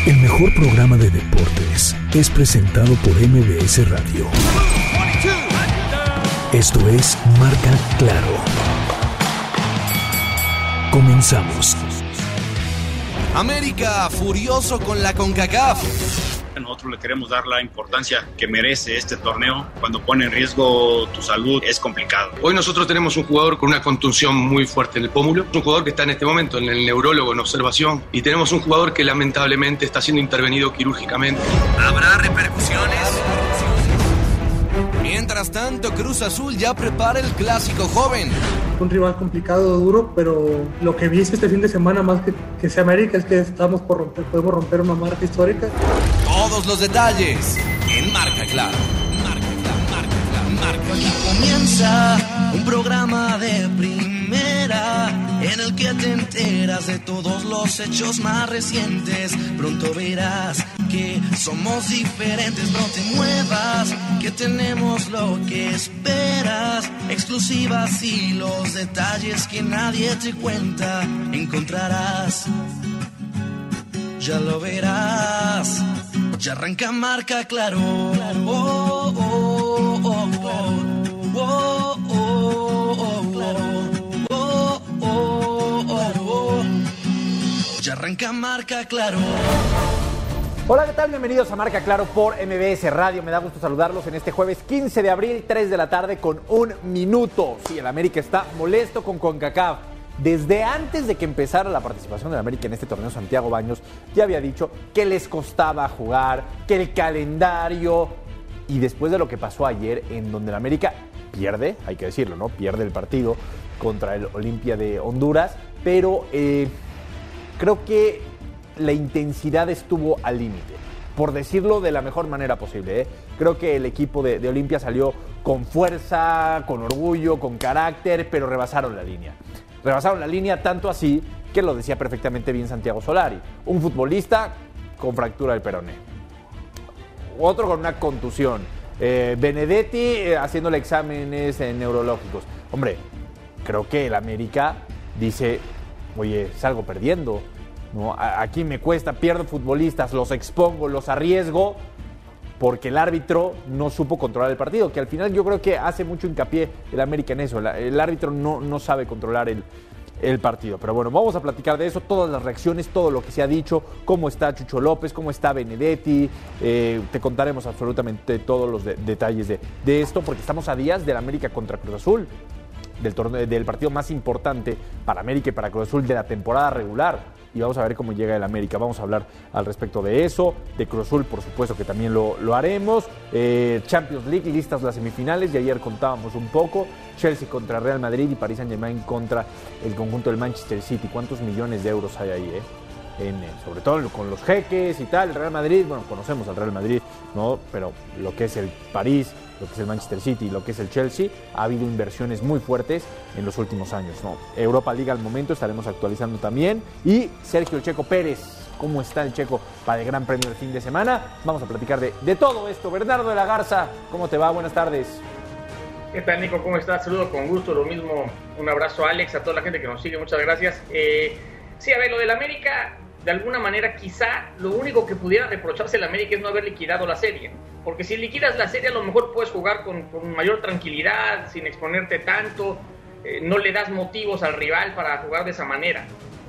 El mejor programa de deportes es presentado por MBS Radio. Esto es Marca Claro. Comenzamos. América furioso con la CONCACAF. Nosotros le queremos dar la importancia que merece este torneo. Cuando pone en riesgo tu salud es complicado. Hoy nosotros tenemos un jugador con una contusión muy fuerte en el pómulo, un jugador que está en este momento en el neurólogo en observación, y tenemos un jugador que lamentablemente está siendo intervenido quirúrgicamente. ¿Habrá repercusiones? Mientras tanto, Cruz Azul ya prepara el clásico joven. Un rival complicado, duro, pero lo que vi este fin de semana, más que sea América, es que podemos romper una marca histórica. Todos los detalles en Marca Claro. Aquí comienza un programa de primera en el que te enteras de todos los hechos más recientes. Pronto verás que somos diferentes, no te muevas, que tenemos lo que esperas. Exclusivas y los detalles que nadie te cuenta encontrarás. Ya lo verás, ya arranca Marca Claro. Oh, oh, oh, oh. Oh, oh, oh, claro. Oh, oh, oh, oh. Ya arranca Marca Claro. Hola, ¿qué tal? Bienvenidos a Marca Claro por MBS Radio. Me da gusto saludarlos en este jueves 15 de abril, 3 de la tarde con 1 minuto. Sí, el América está molesto con CONCACAF. Desde antes de que empezara la participación del América en este torneo, Santiago Baños ya había dicho que les costaba jugar, que el calendario, y después de lo que pasó ayer, en donde el América pierde, hay que decirlo, ¿no? Pierde el partido contra el Olimpia de Honduras, pero creo que la intensidad estuvo al límite, por decirlo de la mejor manera posible, ¿eh? Creo que el equipo de Olimpia salió con fuerza, con orgullo, con carácter, pero rebasaron la línea. Rebasaron la línea tanto así que lo decía perfectamente bien Santiago Solari. Un futbolista con fractura del peroné. Otro con una contusión. Benedetti haciéndole exámenes neurológicos. Hombre, creo que el América dice, oye, salgo perdiendo, ¿no? Aquí me cuesta, pierdo futbolistas, los expongo, los arriesgo, porque el árbitro no supo controlar el partido, que al final yo creo que hace mucho hincapié el América en eso. El árbitro no sabe controlar el partido. Pero bueno, vamos a platicar de eso, todas las reacciones, todo lo que se ha dicho, cómo está Chucho López, cómo está Benedetti. Te contaremos absolutamente todos los detalles de esto, porque estamos a días del América contra Cruz Azul, del partido más importante para América y para Cruz Azul de la temporada regular. Y vamos a ver cómo llega el América. Vamos a hablar al respecto de eso, de Cruz Azul, por supuesto que también lo haremos. Champions League, listas las semifinales, y ayer contábamos un poco. Chelsea contra Real Madrid y Paris Saint-Germain contra el conjunto del Manchester City. ¿Cuántos millones de euros hay ahí, sobre todo con los jeques y tal? El Real Madrid, bueno, conocemos al Real Madrid, ¿no? Pero lo que es el París, lo que es el Manchester City y lo que es el Chelsea, ha habido inversiones muy fuertes en los últimos años, ¿no? Europa League al momento estaremos actualizando también. Y Sergio El Checo Pérez, ¿cómo está el Checo para el Gran Premio del fin de semana? Vamos a platicar de todo esto. Bernardo de la Garza, ¿cómo te va? Buenas tardes. ¿Qué tal, Nico? ¿Cómo estás? Saludo con gusto, lo mismo. Un abrazo a Alex, a toda la gente que nos sigue, muchas gracias. Sí, a ver, lo del América, de alguna manera, quizá lo único que pudiera reprocharse al América es no haber liquidado la serie. Porque si liquidas la serie, a lo mejor puedes jugar con mayor tranquilidad, sin exponerte tanto, no le das motivos al rival para jugar de esa manera.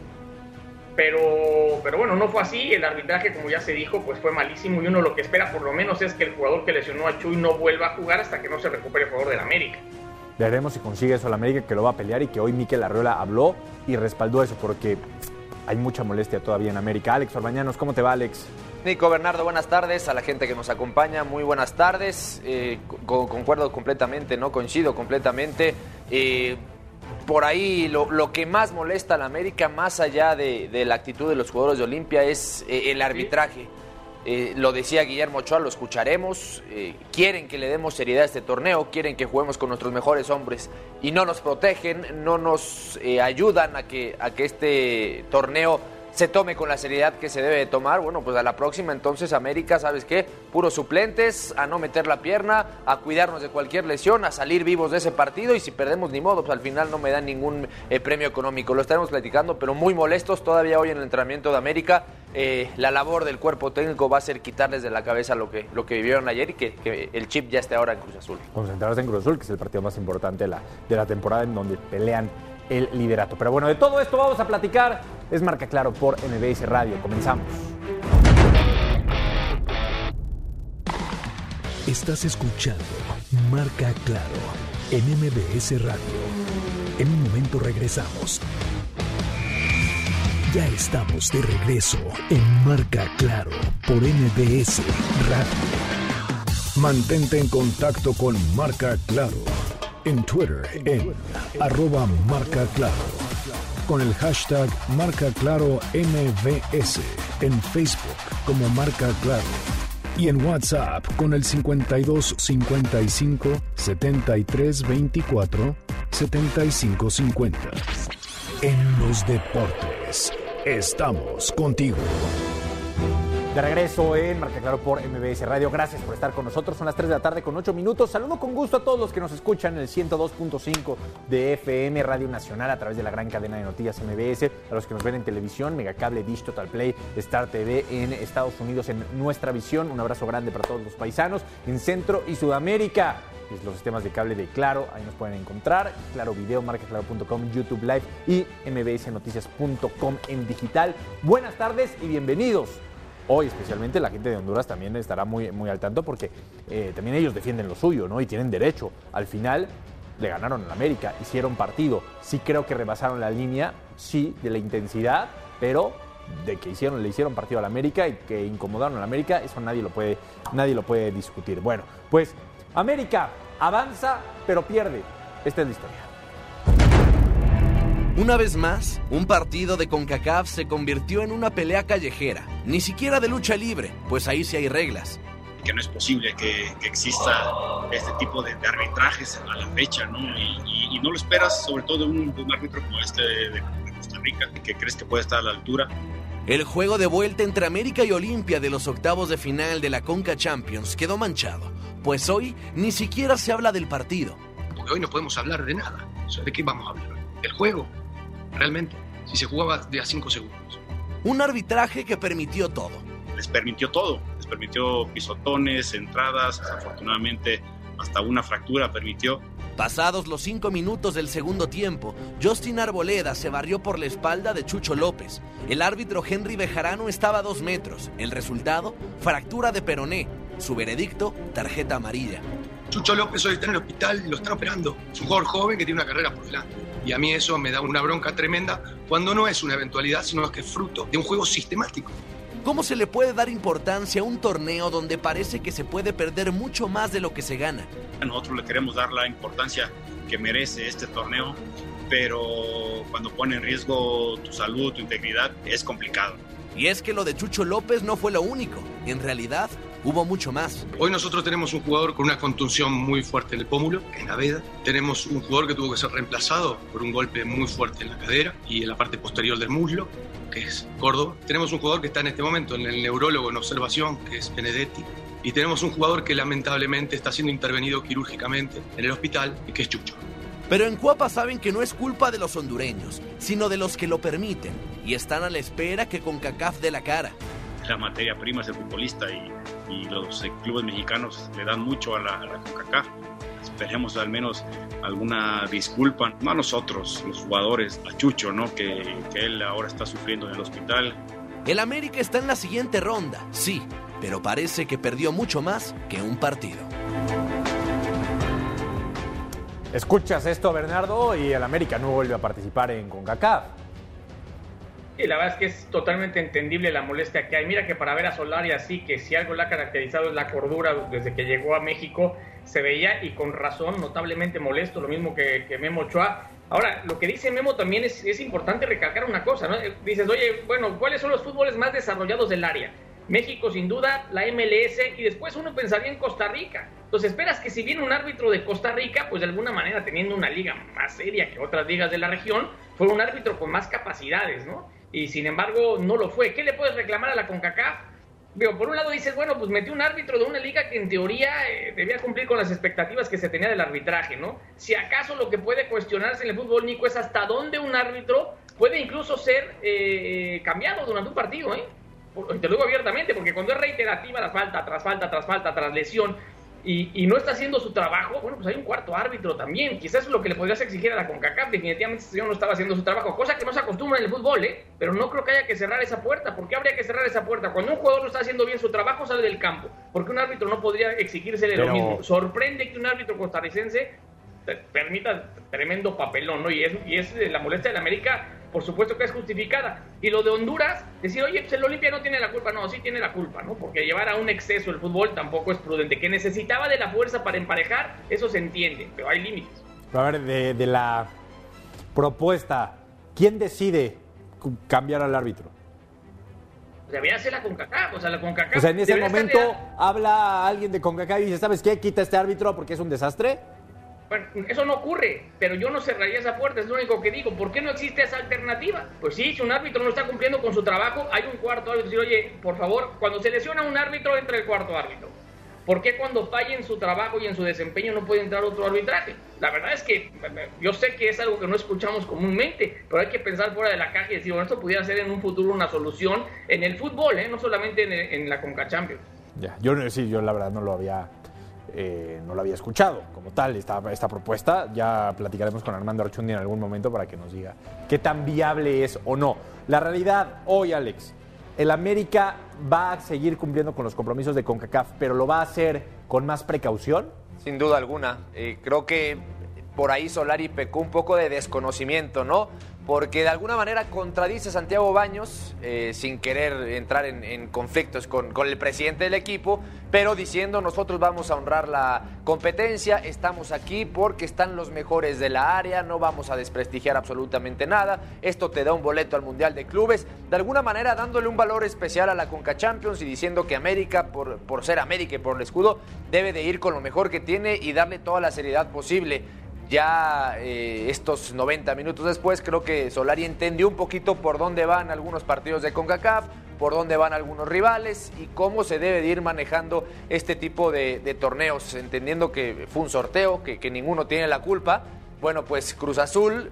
Pero bueno, no fue así. El arbitraje, como ya se dijo, pues fue malísimo, y uno lo que espera por lo menos es que el jugador que lesionó a Chuy no vuelva a jugar hasta que no se recupere el jugador del América. Veremos si consigue eso el América, que lo va a pelear, y que hoy Mikel Arriola habló y respaldó eso, porque hay mucha molestia todavía en América. Alex Orbañanos, ¿cómo te va, Alex? Nico, Bernardo, buenas tardes. A la gente que nos acompaña, muy buenas tardes. Concuerdo completamente, ¿no? Coincido completamente. Por ahí lo que más molesta a la América, más allá de la actitud de los jugadores de Olimpia, es el arbitraje. Lo decía Guillermo Ochoa, lo escucharemos. Quieren que le demos seriedad a este torneo, quieren que juguemos con nuestros mejores hombres y no nos protegen, no nos ayudan a que este torneo se tome con la seriedad que se debe de tomar. Bueno, pues a la próxima entonces América, ¿sabes qué? Puros suplentes, a no meter la pierna, a cuidarnos de cualquier lesión, a salir vivos de ese partido, y si perdemos ni modo, pues al final no me dan ningún premio económico. Lo estaremos platicando, pero muy molestos todavía hoy en el entrenamiento de América. La labor del cuerpo técnico va a ser quitarles de la cabeza lo que vivieron ayer y que el chip ya esté ahora en Cruz Azul. Concentrarse en Cruz Azul, que es el partido más importante de la temporada, en donde pelean el liderato. Pero bueno, de todo esto vamos a platicar. Es Marca Claro por MBS Radio. Comenzamos. Estás escuchando Marca Claro en MBS Radio. En un momento regresamos. Ya estamos de regreso en Marca Claro por MBS Radio. Mantente en contacto con Marca Claro en Twitter en @marcaclaro, con el hashtag MarcaClaroMBS, en Facebook como Marca Claro y en WhatsApp con el 52 55 73 24 75 50. En los deportes, estamos contigo. De regreso en Marca Claro por MBS Radio. Gracias por estar con nosotros. Son las 3 de la tarde con 8 minutos. Saludo con gusto a todos los que nos escuchan en el 102.5 de FM Radio Nacional a través de la gran cadena de noticias MBS. A los que nos ven en televisión, Megacable, Dish, Total Play, Star TV en Estados Unidos en Nuestra Visión. Un abrazo grande para todos los paisanos en Centro y Sudamérica. Los sistemas de cable de Claro, ahí nos pueden encontrar. Claro Video, marcaclaro.com, YouTube Live y mbsnoticias.com en digital. Buenas tardes y bienvenidos. Hoy especialmente la gente de Honduras también estará muy, muy al tanto porque también ellos defienden lo suyo, ¿no? Y tienen derecho. Al final le ganaron al América, hicieron partido. Sí creo que rebasaron la línea, sí, de la intensidad, pero de que le hicieron partido al América y que incomodaron al América, eso nadie lo puede discutir. Bueno, pues América avanza, pero pierde. Esta es la historia. Una vez más, un partido de CONCACAF se convirtió en una pelea callejera, ni siquiera de lucha libre, pues ahí sí hay reglas. Que no es posible que exista este tipo de arbitrajes a la fecha, ¿no? Y no lo esperas, sobre todo de un árbitro como este de Costa Rica, que crees que puede estar a la altura. El juego de vuelta entre América y Olimpia de los octavos de final de la Conca Champions quedó manchado, pues hoy ni siquiera se habla del partido. Porque hoy no podemos hablar de nada. O sea, ¿de qué vamos a hablar? ¿Del juego? Realmente, si se jugaba de a 5 segundos. Un arbitraje que permitió todo. Les permitió todo. Les permitió pisotones, entradas, afortunadamente hasta una fractura permitió. Pasados los 5 minutos del segundo tiempo, Justin Arboleda se barrió por la espalda de Chucho López. El árbitro Henry Bejarano estaba a 2 metros. El resultado, fractura de peroné. Su veredicto, tarjeta amarilla. Chucho López hoy está en el hospital y lo están operando. Es un jugador joven que tiene una carrera por delante. Y a mí eso me da una bronca tremenda cuando no es una eventualidad, sino que es fruto de un juego sistemático. ¿Cómo se le puede dar importancia a un torneo donde parece que se puede perder mucho más de lo que se gana? Nosotros le queremos dar la importancia que merece este torneo, pero cuando pone en riesgo tu salud, tu integridad, es complicado. Y es que lo de Chucho López no fue lo único. En realidad, hubo mucho más. Hoy nosotros tenemos un jugador con una contusión muy fuerte en el pómulo, que es Naveda. Tenemos un jugador que tuvo que ser reemplazado por un golpe muy fuerte en la cadera y en la parte posterior del muslo, que es Córdoba. Tenemos un jugador que está en este momento en el neurólogo en observación, que es Benedetti. Y tenemos un jugador que lamentablemente está siendo intervenido quirúrgicamente en el hospital, y que es Chucho. Pero en Cuapa saben que no es culpa de los hondureños, sino de los que lo permiten, y están a la espera que CONCACAF dé la cara. La materia prima es el futbolista y los clubes mexicanos le dan mucho a la CONCACAF. Esperemos al menos alguna disculpa, no a nosotros, los jugadores, a Chucho, ¿no? Que él ahora está sufriendo en el hospital. El América está en la siguiente ronda, sí, pero parece que perdió mucho más que un partido. Escuchas esto, Bernardo, y el América no vuelve a participar en CONCACAF. Y la verdad es que es totalmente entendible la molestia que hay. Mira que para ver a Solari así, que si algo le ha caracterizado es la cordura desde que llegó a México, se veía, y con razón, notablemente molesto, lo mismo que Memo Ochoa. Ahora, lo que dice Memo también es importante recalcar una cosa, ¿no? Dices, oye, bueno, ¿cuáles son los fútboles más desarrollados del área? México, sin duda, la MLS, y después uno pensaría en Costa Rica. Entonces esperas que si viene un árbitro de Costa Rica, pues de alguna manera teniendo una liga más seria que otras ligas de la región, fuera un árbitro con más capacidades, ¿no? y sin embargo no lo fue. ¿Qué le puedes reclamar a la CONCACAF? Por un lado dices, bueno, pues metió un árbitro de una liga que en teoría debía cumplir con las expectativas que se tenía del arbitraje, ¿no? Si acaso lo que puede cuestionarse en el fútbol, Nico, es hasta dónde un árbitro puede incluso ser cambiado durante un partido, ¿eh? Te lo digo abiertamente, porque cuando es reiterativa la falta, tras lesión, y no está haciendo su trabajo, bueno, pues hay un cuarto árbitro también. Quizás es lo que le podrías exigir a la CONCACAF. Definitivamente este señor no estaba haciendo su trabajo, cosa que no se acostumbra en el fútbol, pero no creo que haya que cerrar esa puerta. ¿Por qué habría que cerrar esa puerta? Cuando un jugador no está haciendo bien su trabajo, sale del campo. ¿Por qué un árbitro no podría exigírsele lo mismo? Sorprende que un árbitro costarricense permita tremendo papelón, ¿no? Y es la molestia de la América, por supuesto que es justificada. Y lo de Honduras, decir, oye, pues el Olimpia no tiene la culpa. No, sí tiene la culpa, ¿no? Porque llevar a un exceso el fútbol tampoco es prudente. Que necesitaba de la fuerza para emparejar, eso se entiende, pero hay límites. A ver, de la propuesta, ¿quién decide cambiar al árbitro? Debería ser la CONCACAF, o sea, la CONCACAF... O sea, en ese momento habla alguien de CONCACAF y dice, ¿sabes qué? Quita este árbitro porque es un desastre. Bueno, eso no ocurre, pero yo no cerraría esa puerta, es lo único que digo. ¿Por qué no existe esa alternativa? Pues sí, si un árbitro no está cumpliendo con su trabajo, hay un cuarto árbitro. Decir, oye, por favor, cuando se lesiona un árbitro, entra el cuarto árbitro. ¿Por qué cuando falla en su trabajo y en su desempeño no puede entrar otro arbitraje? La verdad es que yo sé que es algo que no escuchamos comúnmente, pero hay que pensar fuera de la caja y decir, bueno, esto pudiera ser en un futuro una solución en el fútbol, no solamente en la CONCACHAMPIONS. Ya, yo la verdad no lo había escuchado como tal esta propuesta. Ya platicaremos con Armando Archundi en algún momento para que nos diga qué tan viable es o no. La realidad hoy, Alex, el América va a seguir cumpliendo con los compromisos de CONCACAF, pero ¿lo va a hacer con más precaución? Sin duda alguna. Creo que por ahí Solari pecó un poco de desconocimiento, ¿no? Porque de alguna manera contradice a Santiago Baños sin querer entrar en conflictos con el presidente del equipo, pero diciendo nosotros vamos a honrar la competencia, estamos aquí porque están los mejores de la área, no vamos a desprestigiar absolutamente nada, esto te da un boleto al Mundial de Clubes, de alguna manera dándole un valor especial a la CONCACHAMPIONS y diciendo que América, por ser América y por el escudo, debe de ir con lo mejor que tiene y darle toda la seriedad posible. Ya estos 90 minutos después, creo que Solari entendió un poquito por dónde van algunos partidos de CONCACAF, por dónde van algunos rivales y cómo se debe de ir manejando este tipo de torneos, entendiendo que fue un sorteo, que ninguno tiene la culpa. Bueno, pues Cruz Azul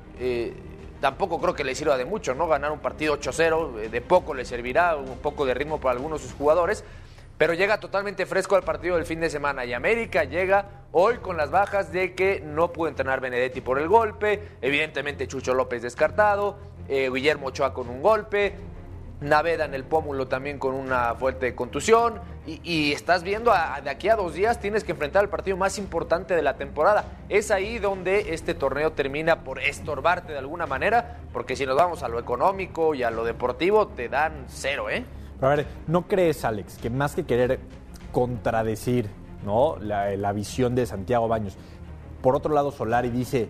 tampoco creo que le sirva de mucho, ¿no? Ganar un partido 8-0, de poco le servirá, un poco de ritmo para algunos de sus jugadores. Pero llega totalmente fresco al partido del fin de semana y América llega hoy con las bajas de que no pudo entrenar Benedetti por el golpe, evidentemente Chucho López descartado, Guillermo Ochoa con un golpe, Naveda en el pómulo también con una fuerte contusión y estás viendo de aquí a 2 días tienes que enfrentar el partido más importante de la temporada. Es ahí donde este torneo termina por estorbarte de alguna manera, porque si nos vamos a lo económico y a lo deportivo te dan 0, ¿eh? Pero a ver, ¿no crees, Alex, que más que querer contradecir, ¿no?, la visión de Santiago Baños, por otro lado Solari dice,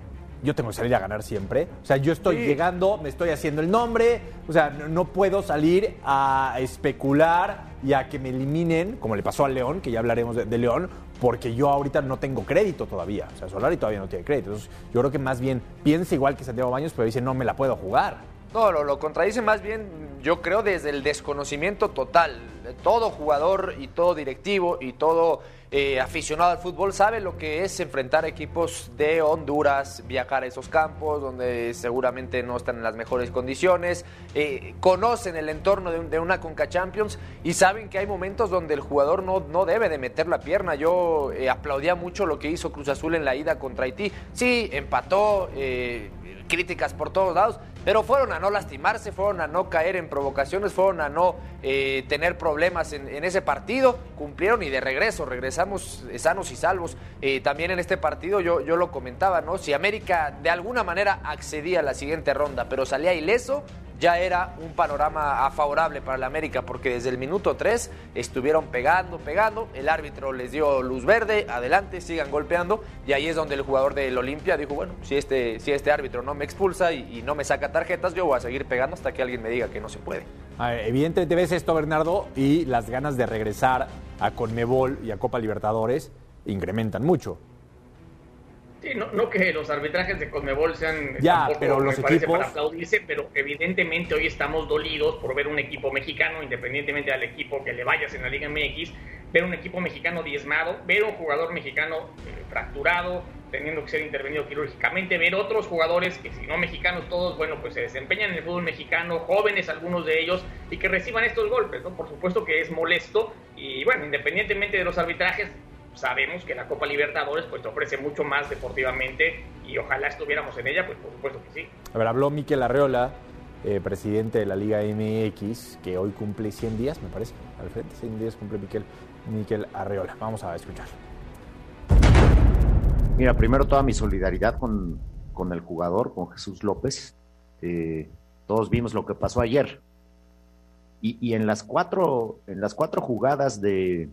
yo tengo que salir a ganar siempre? O sea, yo estoy llegando, me estoy haciendo el nombre, o sea, no puedo salir a especular y a que me eliminen, como le pasó al León, que ya hablaremos de León, porque yo ahorita no tengo crédito todavía. O sea, Solari todavía no tiene crédito. Entonces, yo creo que más bien piensa igual que Santiago Baños, pero dice, no me la puedo jugar. No, lo contradice más bien, yo creo, desde el desconocimiento total. Todo jugador y todo directivo y todo aficionado al fútbol sabe lo que es enfrentar equipos de Honduras, viajar a esos campos donde seguramente no están en las mejores condiciones, conocen el entorno de una CONCACHAMPIONS y saben que hay momentos donde el jugador no debe de meter la pierna. Yo aplaudía mucho lo que hizo Cruz Azul en la ida contra Haití. Sí, empató, críticas por todos lados, pero fueron a no lastimarse, fueron a no caer en provocaciones, fueron a no tener problemas en ese partido, cumplieron y de regresamos sanos y salvos. También en este partido yo lo comentaba, ¿no? Si América de alguna manera accedía a la siguiente ronda, pero salía ileso, ya era un panorama favorable para la América, porque desde el minuto 3 estuvieron pegando, el árbitro les dio luz verde, adelante, sigan golpeando, y ahí es donde el jugador del Olimpia dijo, bueno, si este árbitro no me expulsa y no me saca tarjetas, yo voy a seguir pegando hasta que alguien me diga que no se puede. Evidentemente ves esto, Bernardo, y las ganas de regresar a CONMEBOL y a Copa Libertadores incrementan mucho. Sí, no que los arbitrajes de Conmebol sean ya, pero los equipos para aplaudirse, pero evidentemente hoy estamos dolidos por ver un equipo mexicano, independientemente del equipo que le vayas en la Liga MX, ver un equipo mexicano diezmado, ver un jugador mexicano fracturado, teniendo que ser intervenido quirúrgicamente, ver otros jugadores que si no mexicanos todos, bueno, pues se desempeñan en el fútbol mexicano, jóvenes algunos de ellos, y que reciban estos golpes, ¿no? Por supuesto que es molesto, y bueno, independientemente de los arbitrajes, sabemos que la Copa Libertadores pues te ofrece mucho más deportivamente y ojalá estuviéramos en ella, pues por supuesto que sí. A ver, habló Mikel Arreola, presidente de la Liga MX, que hoy cumple 100 días, me parece, al frente, 100 días cumple Mikel Arreola. Vamos a escuchar. Mira, primero toda mi solidaridad con el jugador, con Jesús López. Todos vimos lo que pasó ayer. Y en las cuatro jugadas de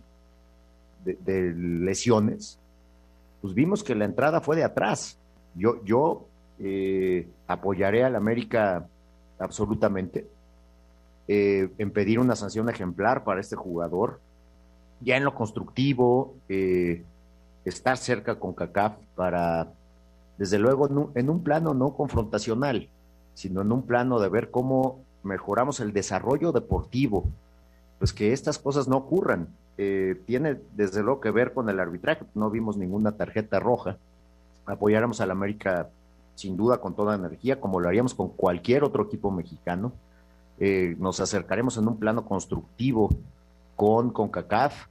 lesiones, pues vimos que la entrada fue de atrás. Yo apoyaré al América absolutamente en pedir una sanción ejemplar para este jugador, ya en lo constructivo, estar cerca con CONCACAF para, desde luego, en un plano no confrontacional, sino en un plano de ver cómo mejoramos el desarrollo deportivo, pues que estas cosas no ocurran. Tiene desde luego que ver con el arbitraje, no vimos ninguna tarjeta roja. Apoyáramos al América sin duda con toda energía, como lo haríamos con cualquier otro equipo mexicano. Nos acercaremos en un plano constructivo con CONCACAF.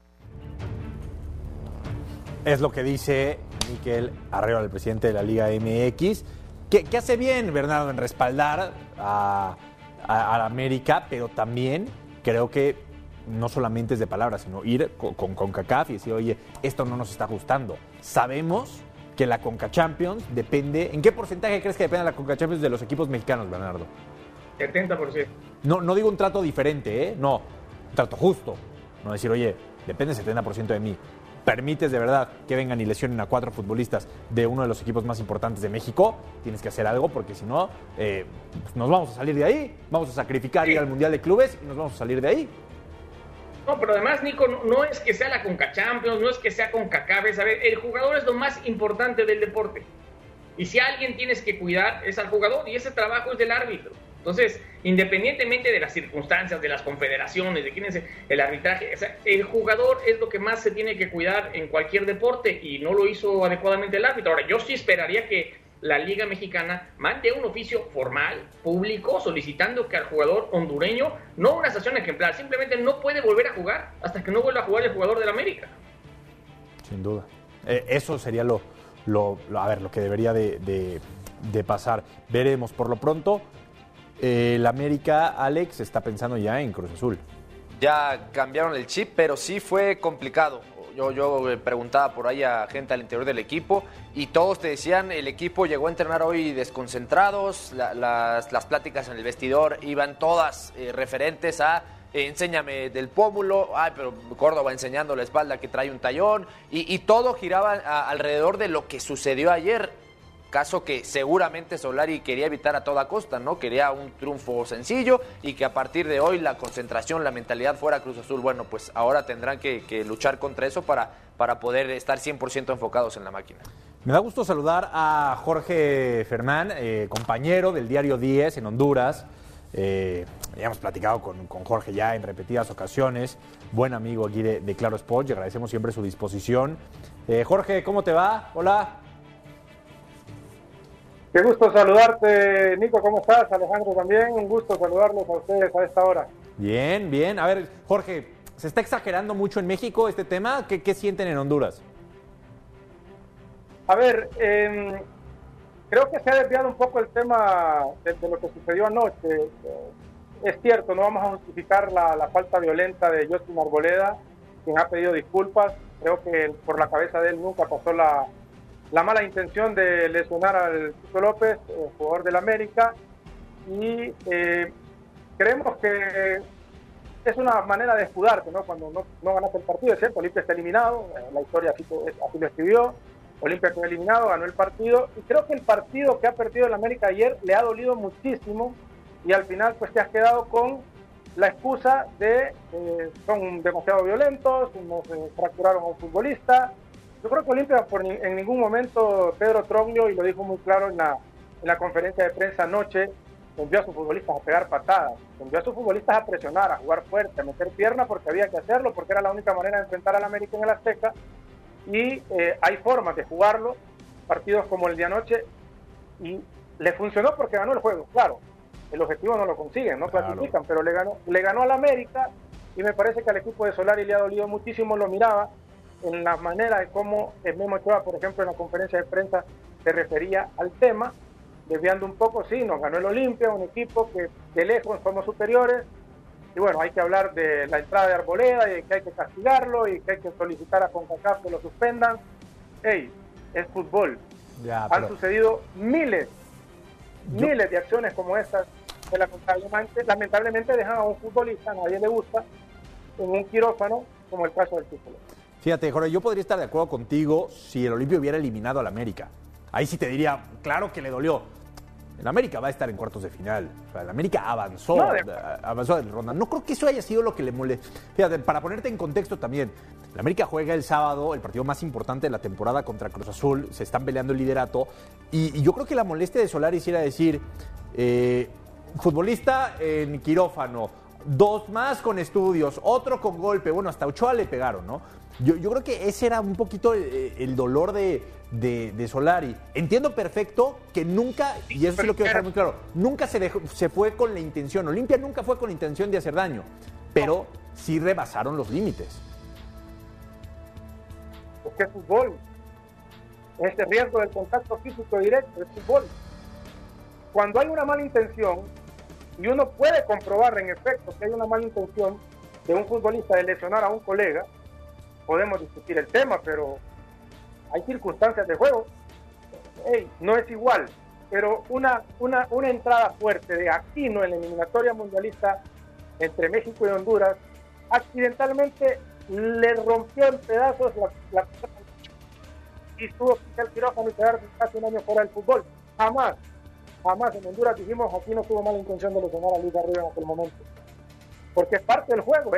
Es lo que dice Mikel Arreola, el presidente de la Liga MX, que hace bien, Bernardo, en respaldar a la América, pero también creo que no solamente es de palabras, sino ir con CONCACAF y decir, oye, esto no nos está gustando. Sabemos que la CONCACHAMPIONS depende... ¿En qué porcentaje crees que depende la CONCACHAMPIONS de los equipos mexicanos, Bernardo? 70%. No digo un trato diferente, ¿eh? No, un trato justo. No decir, oye, depende 70% de mí. ¿Permites de verdad que vengan y lesionen a 4 futbolistas de uno de los equipos más importantes de México? Tienes que hacer algo porque si no, pues nos vamos a salir de ahí. Vamos a sacrificar ir al Mundial de Clubes y nos vamos a salir de ahí. No, pero además, Nico, no es que sea la CONCACHAMPIONS, no es que sea CONCACAF, a ver, el jugador es lo más importante del deporte. Y si a alguien tienes que cuidar es al jugador, y ese trabajo es del árbitro. Entonces, independientemente de las circunstancias, de las confederaciones, de quién es el arbitraje, o sea, el jugador es lo que más se tiene que cuidar en cualquier deporte, y no lo hizo adecuadamente el árbitro. Ahora, yo sí esperaría que la Liga Mexicana mande un oficio formal, público, solicitando que al jugador hondureño, no una sanción ejemplar, simplemente no puede volver a jugar hasta que no vuelva a jugar el jugador del América. Sin duda. Eso sería lo que debería de pasar. Veremos. Por lo pronto, el América, Alex, está pensando ya en Cruz Azul. Ya cambiaron el chip, pero sí fue complicado. Yo preguntaba por ahí a gente al interior del equipo y todos te decían, el equipo llegó a entrenar hoy desconcentrados, las pláticas en el vestidor iban todas referentes a enséñame del pómulo, pero Córdoba enseñando la espalda que trae un tallón, y todo giraba alrededor de lo que sucedió ayer. Caso que seguramente Solari quería evitar a toda costa, ¿no? Quería un triunfo sencillo y que a partir de hoy la concentración, la mentalidad fuera Cruz Azul. Bueno, pues ahora tendrán que luchar contra eso para poder estar 100% enfocados en la máquina. Me da gusto saludar a Jorge Fernán, compañero del Diario 10 en Honduras. Ya hemos platicado con Jorge ya en repetidas ocasiones, buen amigo aquí de Claro Sports, y agradecemos siempre su disposición. Jorge, ¿cómo te va? Hola. Qué gusto saludarte, Nico, ¿cómo estás? Alejandro también, un gusto saludarlos a ustedes a esta hora. Bien, bien. A ver, Jorge, ¿se está exagerando mucho en México este tema? ¿Qué sienten en Honduras? A ver, creo que se ha desviado un poco el tema de lo que sucedió anoche. Es cierto, no vamos a justificar la falta violenta de Justin Arboleda, quien ha pedido disculpas. Creo que por la cabeza de él nunca pasó la mala intención de lesionar al Chucho López, jugador del América, y creemos que es una manera de escudarte, ¿no? Cuando no ganaste el partido, es cierto, Olimpia está eliminado, la historia así lo escribió, Olimpia quedó eliminado, ganó el partido, y creo que el partido que ha perdido el América ayer le ha dolido muchísimo, y al final pues te has quedado con la excusa de son demasiado violentos, nos fracturaron a un futbolista. Yo creo que Olimpia en ningún momento, Pedro Troglio, y lo dijo muy claro en la conferencia de prensa anoche, envió a sus futbolistas a pegar patadas, envió a sus futbolistas a presionar, a jugar fuerte, a meter pierna porque había que hacerlo, porque era la única manera de enfrentar al América en el Azteca, y hay formas de jugarlo, partidos como el de anoche, y le funcionó porque ganó el juego, claro, el objetivo no lo consiguen, no clasifican, pero le ganó al América, y me parece que al equipo de Solari le ha dolido muchísimo, lo miraba en la manera de cómo Memo Ochoa, por ejemplo, en la conferencia de prensa se refería al tema, desviando un poco, sí, nos ganó el Olimpia, un equipo que de lejos somos superiores, y bueno, hay que hablar de la entrada de Arboleda, y de que hay que castigarlo, y que hay que solicitar a CONCACAF que lo suspendan. Hey, es fútbol. Han sucedido miles de acciones como estas, que lamentablemente dejan a un futbolista, a nadie le gusta, en un quirófano, como el caso del título. Fíjate, Jorge, yo podría estar de acuerdo contigo si el Olimpia hubiera eliminado al América. Ahí sí te diría, claro que le dolió. El América va a estar en cuartos de final. O sea, el América avanzó de ronda. No creo que eso haya sido lo que le molestó. Fíjate, para ponerte en contexto también, el América juega el sábado, el partido más importante de la temporada contra Cruz Azul. Se están peleando el liderato. Y yo creo que la molestia de Solari era decir, futbolista en quirófano, 2 más con estudios, otro con golpe. Bueno, hasta Ochoa le pegaron, ¿no? Yo creo que ese era un poquito el dolor de Solari. Entiendo perfecto que nunca, y eso sí lo quiero dejar muy claro, nunca se fue con la intención, Olimpia nunca fue con la intención de hacer daño, pero sí rebasaron los límites. Porque es fútbol. Este riesgo del contacto físico directo es fútbol. Cuando hay una mala intención, y uno puede comprobar en efecto que hay una mala intención de un futbolista de lesionar a un colega, podemos discutir el tema, pero hay circunstancias de juego. No es igual, pero una entrada fuerte de Aquino en la eliminatoria mundialista entre México y Honduras, accidentalmente le rompió en pedazos la y tuvo que ir al quirófano y quedarse casi un año fuera del fútbol. Jamás en Honduras dijimos Aquino tuvo mala intención de lesionar a Luis Garrido en aquel momento, porque es parte del juego,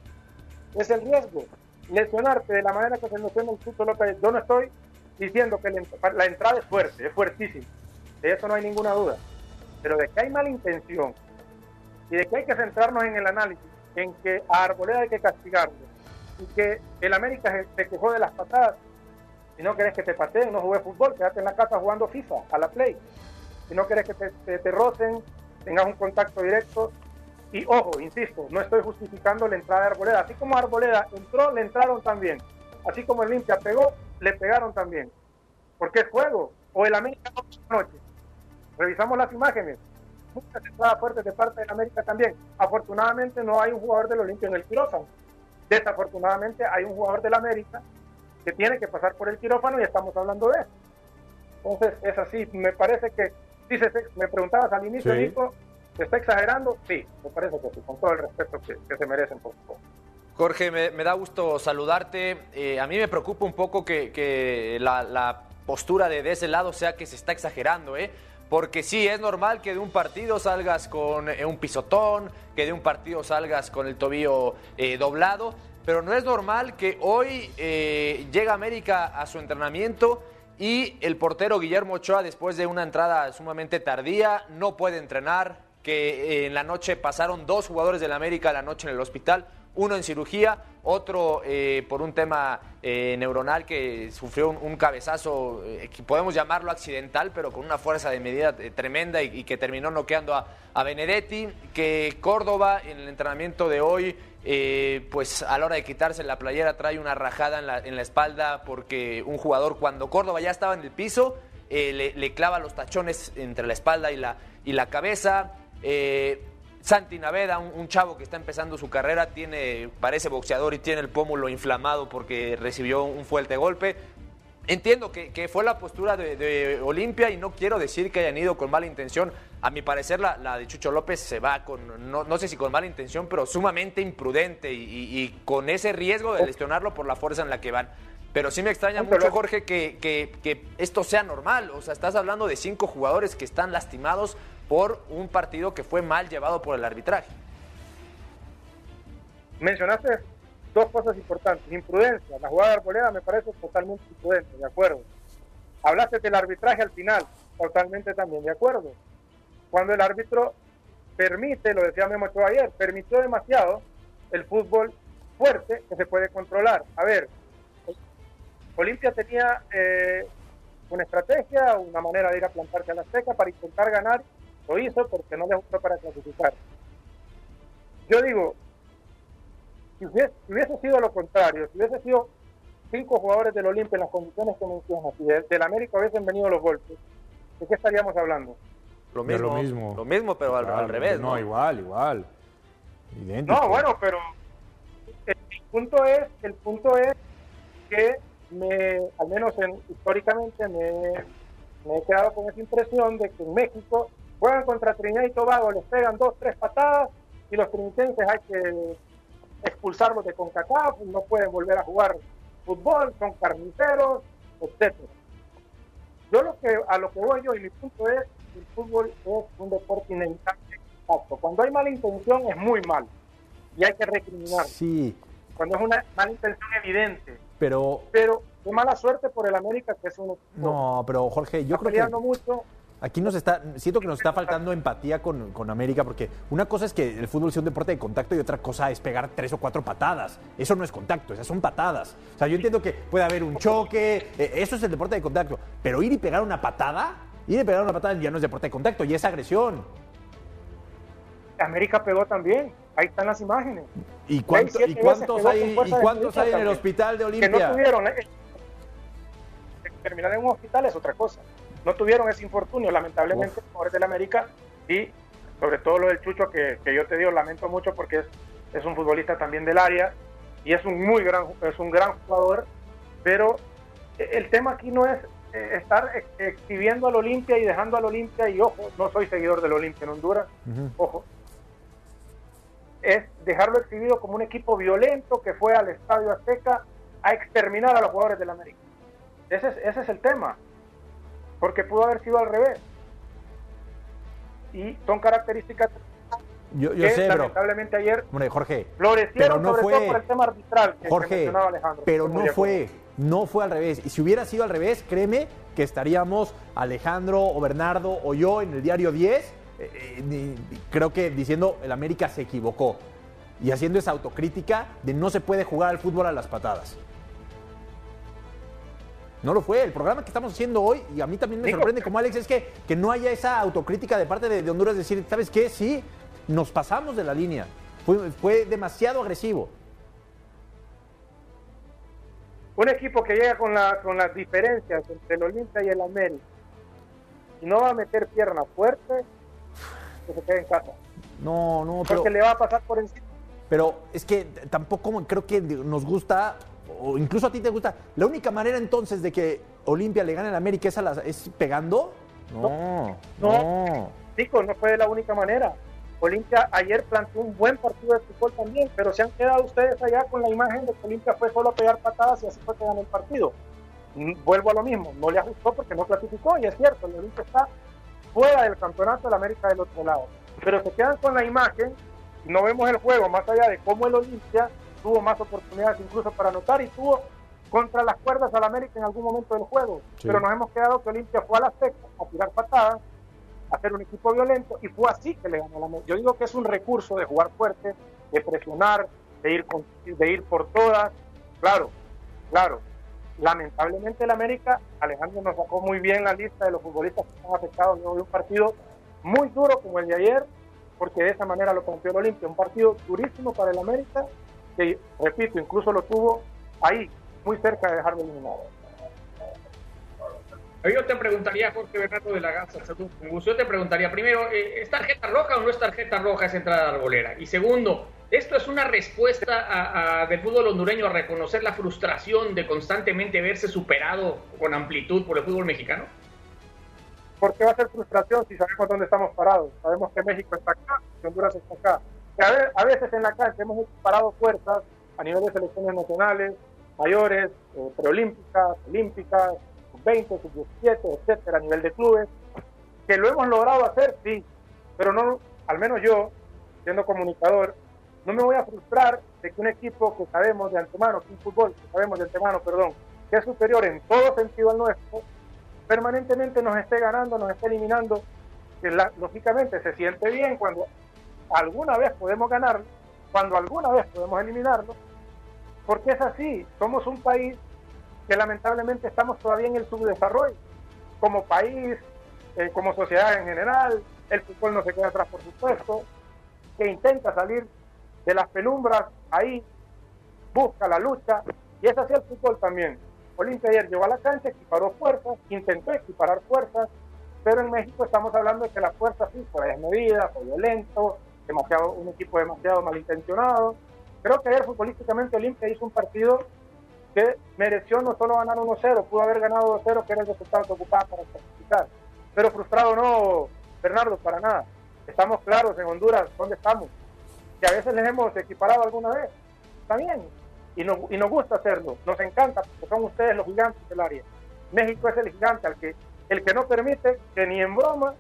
es el riesgo. Lesionarte de la manera que se lesiona el Chucho López, yo no estoy diciendo que la entrada es fuerte, es fuertísima, de eso no hay ninguna duda, pero de que hay mala intención y de que hay que centrarnos en el análisis, en que a Arboleda hay que castigarlo y que el América se quejó de las patadas. Si no querés que te pateen, no jugues fútbol, quédate en la casa jugando FIFA, a la Play. Si no querés que te rocen, tengas un contacto directo. Y ojo, insisto, no estoy justificando la entrada de Arboleda. Así como Arboleda entró, le entraron también. Así como el Olimpia pegó, le pegaron también. Porque es juego. O el América anoche. Revisamos las imágenes. Muchas entradas fuertes de parte del América también. Afortunadamente no hay un jugador del Olimpia en el quirófano. Desafortunadamente hay un jugador del América que tiene que pasar por el quirófano y estamos hablando de eso. Entonces es así. Me parece que, me preguntabas al inicio, sí. Nico, ¿se está exagerando? Sí, me parece que sí, con todo el respeto que se merecen, por favor. Jorge, me da gusto saludarte. A mí me preocupa un poco que la postura de ese lado sea que se está exagerando, porque sí, es normal que de un partido salgas con un pisotón, que de un partido salgas con el tobillo doblado, pero no es normal que hoy llega América a su entrenamiento y el portero Guillermo Ochoa, después de una entrada sumamente tardía, no puede entrenar, que en la noche pasaron 2 jugadores del América la noche en el hospital, uno en cirugía, otro por un tema neuronal que sufrió un cabezazo, que podemos llamarlo accidental, pero con una fuerza de medida tremenda y que terminó noqueando a Benedetti, que Córdoba en el entrenamiento de hoy, pues a la hora de quitarse la playera trae una rajada en la espalda porque un jugador, cuando Córdoba ya estaba en el piso, le clava los tachones entre la espalda y la cabeza. Santi Naveda, un chavo que está empezando su carrera, parece boxeador y tiene el pómulo inflamado porque recibió un fuerte golpe. Entiendo que fue la postura de Olimpia y no quiero decir que hayan ido con mala intención. A mi parecer la de Chucho López se va con, no sé si con mala intención, pero sumamente imprudente y con ese riesgo de lesionarlo por la fuerza en la que van. Pero sí me extraña mucho, Jorge, que esto sea normal. O sea, estás hablando de 5 jugadores que están lastimados por un partido que fue mal llevado por el arbitraje. Mencionaste dos cosas importantes. Imprudencia. La jugada de Arboleda me parece totalmente imprudente, de acuerdo. Hablaste del arbitraje al final, totalmente también, de acuerdo. Cuando el árbitro permite, lo decía Memo Ochoa ayer, permitió demasiado el fútbol fuerte que se puede controlar. A ver, Olimpia tenía una estrategia, una manera de ir a plantarse a la Azteca para intentar ganar, lo hizo porque no le gustó para clasificar. Yo digo, si hubiese sido lo contrario, si hubiese sido 5 jugadores del Olimpia en las condiciones que mencionas, y del América hubiesen venido los golpes, ¿de qué estaríamos hablando? Lo mismo, pero al revés. No, igual. Idéntico. No, bueno, pero el punto es que al menos históricamente me he quedado con esa impresión de que en México juegan contra Trinidad y Tobago, les pegan 2, 3 patadas y los trinitenses hay que expulsarlos de CONCACAF, no pueden volver a jugar fútbol, son carniceros, etcétera. A lo que voy yo, y mi punto es, el fútbol es un deporte inevitable. Cuando hay mala intención es muy mal y hay que recriminar. Sí. Cuando es una mala intención evidente. Pero qué mala suerte por el América, que es un equipo. No, pero Jorge, yo creo que mucho. Aquí siento que nos está faltando empatía con América, porque una cosa es que el fútbol sea un deporte de contacto y otra cosa es pegar 3 o 4 patadas. Eso no es contacto, esas son patadas. O sea, yo entiendo que puede haber un choque, eso es el deporte de contacto, pero ir y pegar una patada ya no es deporte de contacto, ya es agresión. América pegó también, ahí están las imágenes. ¿Y cuántos hay en el hospital de Olimpia? Que no tuvieron, terminar en un hospital es otra cosa. No tuvieron ese infortunio, lamentablemente, los jugadores del América, y sobre todo lo del Chucho, que yo te digo, lamento mucho porque es un futbolista también del área y es un gran jugador, pero el tema aquí no es estar exhibiendo al Olimpia y dejando al Olimpia, y ojo, no soy seguidor del Olimpia en Honduras, ojo, es dejarlo exhibido como un equipo violento que fue al Estadio Azteca a exterminar a los jugadores del América. Ese es el tema. Porque pudo haber sido al revés. Y son características yo que sé, lamentablemente ayer Jorge, florecieron, pero no sobre todo por el tema arbitral que mencionaba Alejandro. Pero no fue al revés. Y si hubiera sido al revés, créeme que estaríamos Alejandro o Bernardo o yo en el diario 10, creo que diciendo el América se equivocó y haciendo esa autocrítica de no se puede jugar al fútbol a las patadas. No lo fue. El programa que estamos haciendo hoy, y a mí también me sorprende como Alex, es que no haya esa autocrítica de parte de Honduras, decir, ¿sabes qué? Sí, nos pasamos de la línea. Fue demasiado agresivo. Un equipo que llega con las diferencias entre el Olimpia y el América y no va a meter pierna fuerte, que se quede en casa. No, porque le va a pasar por encima. Pero es que tampoco creo que nos gusta, o incluso a ti te gusta. La única manera entonces de que Olimpia le gane al América es pegando. No. Chicos, no fue de la única manera. Olimpia ayer planteó un buen partido de fútbol también, pero se han quedado ustedes allá con la imagen de que Olimpia fue solo a pegar patadas y así fue que ganó el partido. Vuelvo a lo mismo, no le ajustó porque no clasificó, y es cierto, el Olimpia está fuera del campeonato, el América del otro lado. Pero se quedan con la imagen y no vemos el juego, más allá de cómo el Olimpia tuvo más oportunidades incluso para anotar y tuvo contra las cuerdas al América en algún momento del juego. Sí. Pero nos hemos quedado que Olimpia fue a la Azteca a tirar patadas, a hacer un equipo violento, y fue así que le ganó la América. Yo digo que es un recurso de jugar fuerte, de presionar, de ir por todas. Claro. Lamentablemente el América, Alejandro nos sacó muy bien la lista de los futbolistas que están afectados luego de un partido muy duro como el de ayer, porque de esa manera lo planteó el Olimpia, un partido durísimo para el América, que, repito, incluso lo tuvo ahí, muy cerca de dejarlo eliminado. Yo te preguntaría, Jorge Bernardo de la Garza, yo te preguntaría primero, ¿es tarjeta roja o no es tarjeta roja esa entrada de Arboleda? Y segundo, ¿esto es una respuesta del fútbol hondureño a reconocer la frustración de constantemente verse superado con amplitud por el fútbol mexicano? ¿Por qué va a ser frustración si sabemos dónde estamos parados? Sabemos que México está acá, que Honduras está acá. Que a veces en la cancha hemos parado fuerzas a nivel de selecciones nacionales, mayores, preolímpicas, olímpicas, sub-20, sub-17, etcétera, a nivel de clubes, que lo hemos logrado hacer, sí, pero no, al menos yo, siendo comunicador, no me voy a frustrar de que un equipo que sabemos de antemano, que un fútbol que sabemos de antemano, que es superior en todo sentido al nuestro, permanentemente nos esté ganando, nos esté eliminando, que lógicamente se siente bien cuando alguna vez podemos ganarlo, cuando alguna vez podemos eliminarlo, porque es así. Somos un país que lamentablemente estamos todavía en el subdesarrollo, como país, como sociedad en general. El fútbol no se queda atrás, por supuesto, que intenta salir de las penumbras, ahí busca la lucha, y es así el fútbol también. Olimpia ayer llegó a la cancha, equiparó fuerzas, intentó equiparar fuerzas, pero en México estamos hablando de que la fuerza sí fue desmedida, fue violento, un equipo demasiado malintencionado. Creo que ayer futbolísticamente Olimpia hizo un partido que mereció no solo ganar 1-0, pudo haber ganado 2-0, que era el resultado que ocupaba para clasificar. Pero frustrado no, Bernardo, para nada. Estamos claros en Honduras dónde estamos, que a veces les hemos equiparado alguna vez. Está bien, y nos gusta hacerlo, nos encanta, porque son ustedes los gigantes del área. México es el gigante, el que no permite que ni en broma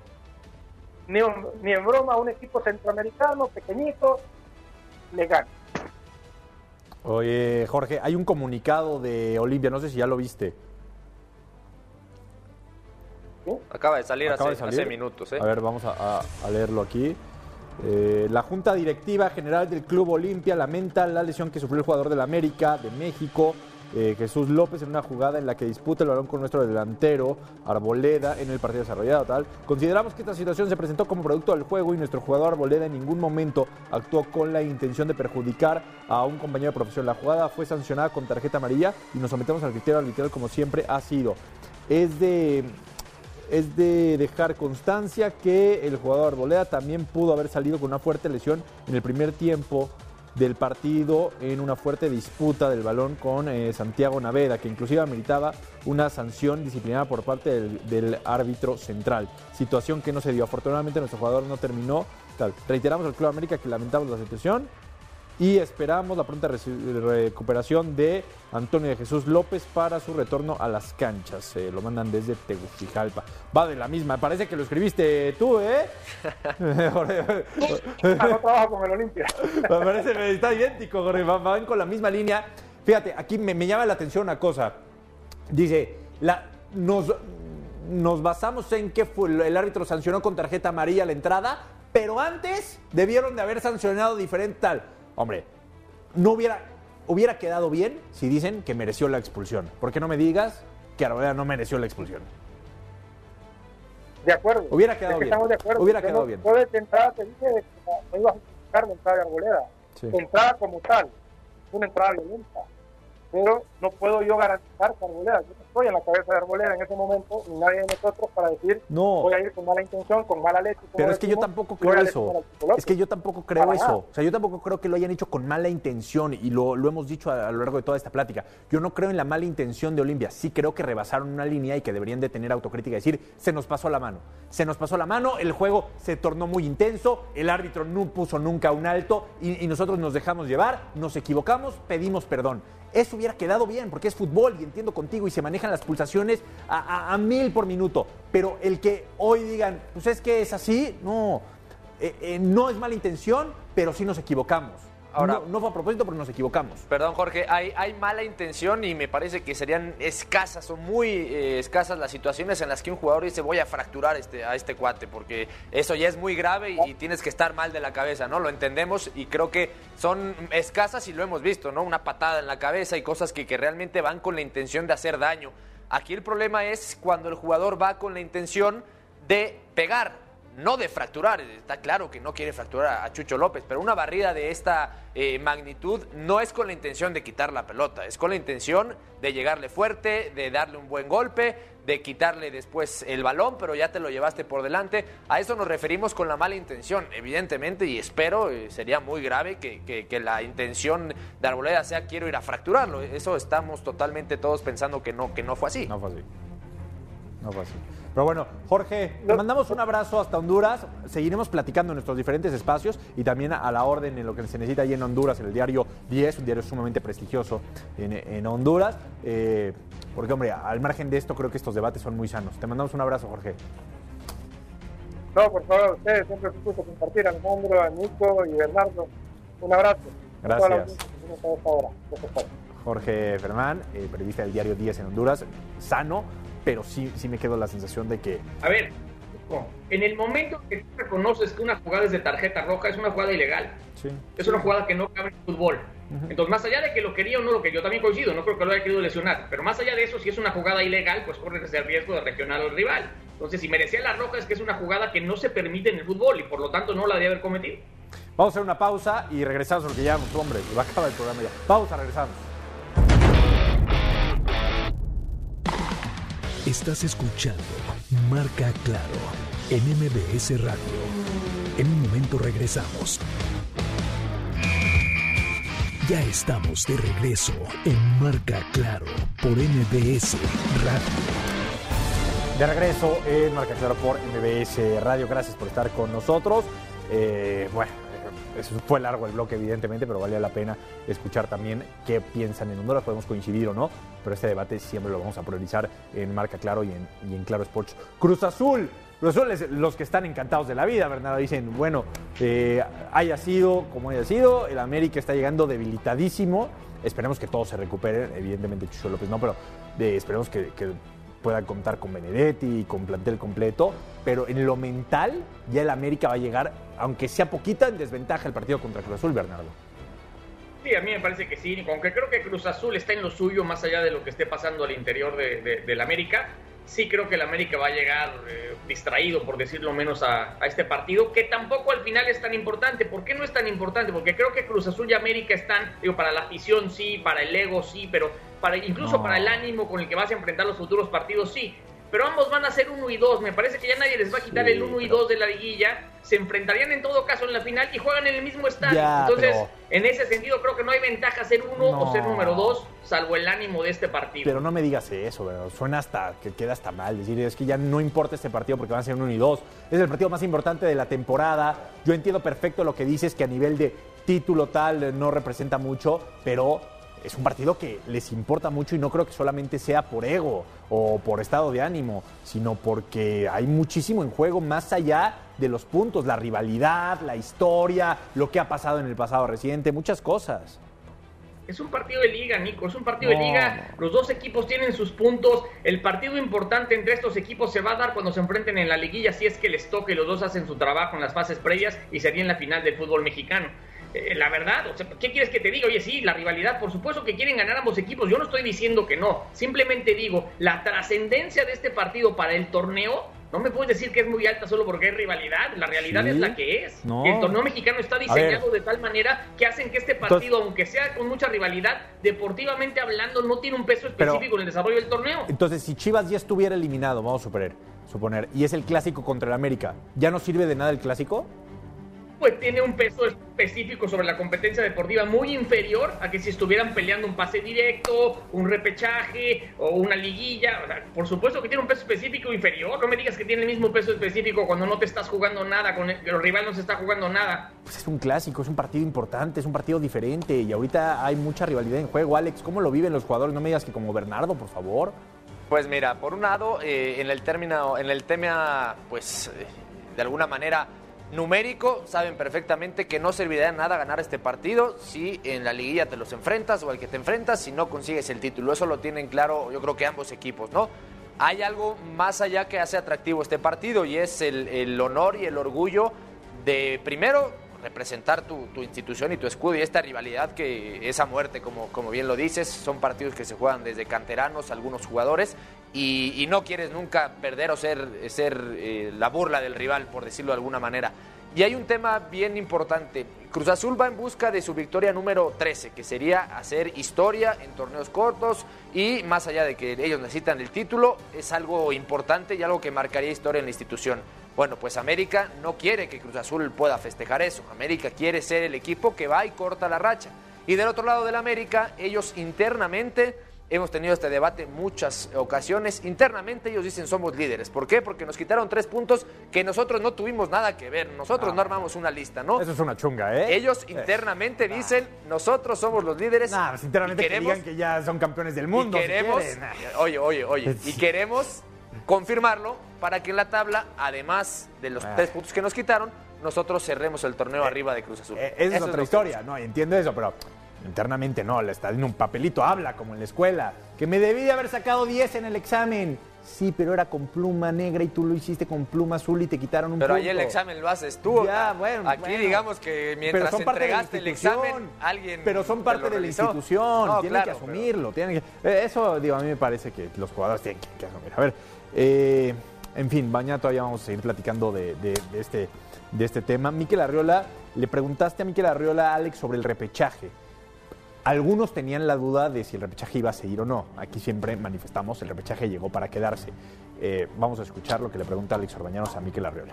un equipo centroamericano pequeñito le gane. Oye, Jorge, hay un comunicado de Olimpia, no sé si ya lo viste. ¿Sí? Acaba de salir hace minutos. A ver, vamos a leerlo aquí. La Junta Directiva General del Club Olimpia lamenta la lesión que sufrió el jugador del América de México, Jesús López, en una jugada en la que disputa el balón con nuestro delantero Arboleda en el partido desarrollado. Consideramos que esta situación se presentó como producto del juego y nuestro jugador Arboleda en ningún momento actuó con la intención de perjudicar a un compañero de profesión. La jugada fue sancionada con tarjeta amarilla y nos sometemos al criterio arbitral como siempre ha sido. Es de dejar constancia que el jugador Arboleda también pudo haber salido con una fuerte lesión en el primer tiempo del partido en una fuerte disputa del balón con Santiago Naveda, que inclusive ameritaba una sanción disciplinaria por parte del árbitro central. Situación que no se dio. Afortunadamente nuestro jugador no terminó. Reiteramos al Club América que lamentamos la situación y esperamos la pronta recuperación de Antonio de Jesús López para su retorno a las canchas. Lo mandan desde Tegucigalpa. Va de la misma, parece que lo escribiste tú, ¿eh? No trabajo con el Olimpia. Parece, está idéntico, Jorge, van con la misma línea. Fíjate, aquí me llama la atención una cosa. Dice, nos basamos en que el árbitro sancionó con tarjeta amarilla la entrada, pero antes debieron de haber sancionado diferente tal. Hombre, no hubiera quedado bien si dicen que mereció la expulsión. ¿Por qué no me digas que Arboleda no mereció la expulsión? De acuerdo. Hubiera quedado bien. Estamos de acuerdo. Hubiera quedado bien. Yo de entrada te dije que no iba a justificar la entrada de Arboleda. Sí. Entrada como tal, una entrada violenta. Pero no puedo yo garantizar que Arboleda, yo no estoy en la cabeza de Arboleda en ese momento, ni nadie de nosotros para decir voy a ir con mala intención, con mala leche. Pero es que yo tampoco creo eso. Es que yo tampoco creo eso. O sea, yo tampoco creo que lo hayan hecho con mala intención y lo hemos dicho a lo largo de toda esta plática. Yo no creo en la mala intención de Olimpia. Sí creo que rebasaron una línea y que deberían de tener autocrítica y decir, se nos pasó la mano. Se nos pasó la mano, el juego se tornó muy intenso, el árbitro no puso nunca un alto y nosotros nos dejamos llevar, nos equivocamos, pedimos perdón. Eso hubiera quedado bien, porque es fútbol y entiendo contigo y se manejan las pulsaciones a 1000 por minuto. Pero el que hoy digan, pues es que es así, no es mala intención, pero sí nos equivocamos. Ahora, no fue a propósito, pero nos equivocamos. Perdón, Jorge, hay mala intención y me parece que serían escasas, son muy escasas las situaciones en las que un jugador dice voy a fracturar a este cuate, porque eso ya es muy grave y tienes que estar mal de la cabeza, ¿no? Lo entendemos y creo que son escasas y lo hemos visto, ¿no? Una patada en la cabeza y cosas que realmente van con la intención de hacer daño. Aquí el problema es cuando el jugador va con la intención de pegar, no de fracturar. Está claro que no quiere fracturar a Chucho López, pero una barrida de esta magnitud no es con la intención de quitar la pelota, es con la intención de llegarle fuerte, de darle un buen golpe, de quitarle después el balón, pero ya te lo llevaste por delante. A eso nos referimos con la mala intención, evidentemente, y espero, sería muy grave que la intención de Arboleda sea quiero ir a fracturarlo. Eso estamos totalmente todos pensando que no fue así. No fue así. Pero bueno, Jorge, te mandamos un abrazo hasta Honduras. Seguiremos platicando en nuestros diferentes espacios y también a la orden en lo que se necesita allí en Honduras, en el diario 10, un diario sumamente prestigioso en Honduras. Porque, hombre, al margen de esto, creo que estos debates son muy sanos. Te mandamos un abrazo, Jorge. No, por favor, ustedes siempre es un gusto compartir, Alejandro, a Nico y Bernardo. Un abrazo. Gracias. Jorge Fermán, periodista del diario Días en Honduras, sano, pero sí me quedó la sensación de que... A ver, en el momento que tú reconoces que una jugada es de tarjeta roja, es una jugada ilegal. Sí. Es una jugada que no cabe en el fútbol. Entonces, más allá de que lo quería o no lo quería, yo también coincido, no creo que lo haya querido lesionar, pero más allá de eso, si es una jugada ilegal, pues corre ese riesgo de regional al rival. Entonces, si merecía la roja, es que es una jugada que no se permite en el fútbol y por lo tanto no la debía haber cometido. Vamos a hacer una pausa y regresamos porque ya, hombre, va a acabar el programa ya. Pausa, regresamos. Estás escuchando Marca Claro en MBS Radio. En un momento regresamos. Ya estamos de regreso en Marca Claro por MBS Radio. De regreso en Marca Claro por MBS Radio. Gracias por estar con nosotros. Eso fue largo el bloque, evidentemente, pero valía la pena escuchar también qué piensan en Honduras. Podemos coincidir o no, pero este debate siempre lo vamos a priorizar en Marca Claro y en Claro Sports. Cruz Azul es los que están encantados de la vida, Bernardo. Dicen, bueno, haya sido como haya sido, el América está llegando debilitadísimo. Esperemos que todos se recuperen, evidentemente Chucho López no, pero esperemos que puedan contar con Benedetti y con plantel completo, pero en lo mental ya el América va a llegar, aunque sea poquita, en desventaja el partido contra Cruz Azul, Bernardo. Sí, a mí me parece que sí, aunque creo que Cruz Azul está en lo suyo, más allá de lo que esté pasando al interior del América. Sí creo que el América va a llegar distraído, por decirlo menos, a este partido, que tampoco al final es tan importante. ¿Por qué no es tan importante? Porque creo que Cruz Azul y América están, para la afición sí, para el ego sí, pero incluso para el ánimo con el que vas a enfrentar los futuros partidos sí. Pero ambos van a ser 1 y 2. Me parece que ya nadie les va a quitar el 1 y 2 de la liguilla. Se enfrentarían en todo caso en la final y juegan en el mismo estadio. Entonces, en ese sentido, creo que no hay ventaja ser 1 o ser número 2, salvo el ánimo de este partido. Pero no me digas eso, ¿verdad? Suena hasta que queda hasta mal. Decir, es que ya no importa este partido porque van a ser 1 y 2. Es el partido más importante de la temporada. Yo entiendo perfecto lo que dices, que a nivel de título tal no representa mucho, pero es un partido que les importa mucho y no creo que solamente sea por ego o por estado de ánimo, sino porque hay muchísimo en juego más allá de los puntos, la rivalidad, la historia, lo que ha pasado en el pasado reciente, muchas cosas. Es un partido de liga, Nico, es un partido de liga, los dos equipos tienen sus puntos, el partido importante entre estos equipos se va a dar cuando se enfrenten en la liguilla, si es que les toque, los dos hacen su trabajo en las fases previas y sería en la final del fútbol mexicano. La verdad, o sea, ¿qué quieres que te diga? Oye, sí, la rivalidad, por supuesto que quieren ganar ambos equipos, yo no estoy diciendo que no, simplemente digo, la trascendencia de este partido para el torneo, no me puedes decir que es muy alta solo porque hay rivalidad, la realidad es la que es. No. El torneo mexicano está diseñado de tal manera que hacen que este partido, aunque sea con mucha rivalidad, deportivamente hablando, no tiene un peso específico en el desarrollo del torneo. Entonces, si Chivas ya estuviera eliminado, vamos a suponer, y es el clásico contra el América, ¿ya no sirve de nada el clásico? Pues tiene un peso específico sobre la competencia deportiva muy inferior a que si estuvieran peleando un pase directo, un repechaje o una liguilla. O sea, por supuesto que tiene un peso específico inferior. No me digas que tiene el mismo peso específico cuando no te estás jugando nada, con el rival no se está jugando nada. Pues es un clásico, es un partido importante, es un partido diferente y ahorita hay mucha rivalidad en juego. Alex, ¿cómo lo viven los jugadores? No me digas que como Bernardo, por favor. Pues mira, por un lado, en el tema, pues, de alguna manera numérico, saben perfectamente que no serviría de nada ganar este partido si en la liguilla te los enfrentas o al que te enfrentas si no consigues el título. Eso lo tienen claro, yo creo que ambos equipos, ¿no? Hay algo más allá que hace atractivo este partido y es el honor y el orgullo de, primero, representar tu institución y tu escudo y esta rivalidad que es a muerte, como bien lo dices. Son partidos que se juegan desde canteranos, algunos jugadores, y no quieres nunca perder o ser la burla del rival, por decirlo de alguna manera. Y hay un tema bien importante. Cruz Azul va en busca de su victoria número 13, que sería hacer historia en torneos cortos y más allá de que ellos necesitan el título, es algo importante y algo que marcaría historia en la institución. Bueno, pues América no quiere que Cruz Azul pueda festejar eso. América quiere ser el equipo que va y corta la racha. Y del otro lado del América, ellos internamente, hemos tenido este debate en muchas ocasiones, internamente ellos dicen somos líderes. ¿Por qué? Porque nos quitaron 3 puntos que nosotros no tuvimos nada que ver. Nosotros no armamos una lista, ¿no? Eso es una chunga, ¿eh? Ellos internamente dicen nosotros somos los líderes. Pues internamente queremos, que digan que ya son campeones del mundo. Y queremos, oye, y queremos confirmarlo para que en la tabla, además de los 3 puntos que nos quitaron, nosotros cerremos el torneo arriba de Cruz Azul. Esa es otra historia, no, entiendo eso, pero internamente no, le está en un papelito, habla como en la escuela, que me debí de haber sacado 10 en el examen. Sí, pero era con pluma negra y tú lo hiciste con pluma azul y te quitaron un punto. Pero ahí el examen lo haces tú. Ya, bueno, aquí digamos que mientras entregaste el examen, alguien pero son parte de la institución, no, tienen que asumirlo. Tienen que, eso, digo, a mí me parece que los jugadores tienen que asumir. A ver, en fin, mañana todavía vamos a seguir platicando de este tema. Mikel Arriola, le preguntaste a Mikel Arriola, Alex, sobre el repechaje. Algunos tenían la duda de si el repechaje iba a seguir o no. Aquí siempre manifestamos, el repechaje llegó para quedarse. Vamos a escuchar lo que le pregunta Alex Orbañanos a Mikel Arriola.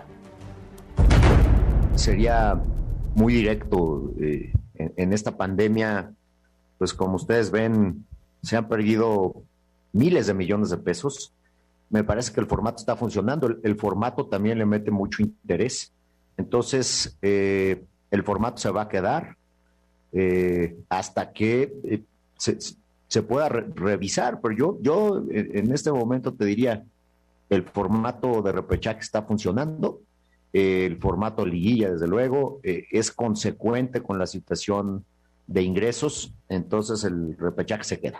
Sería muy directo. En esta pandemia, pues como ustedes ven, se han perdido miles de millones de pesos. Me parece que el formato está funcionando. El formato también le mete mucho interés. Entonces, el formato se va a quedar. Hasta que se pueda revisar, pero yo en este momento te diría, el formato de repechaje está funcionando, el formato liguilla desde luego es consecuente con la situación de ingresos, entonces el repechaje se queda.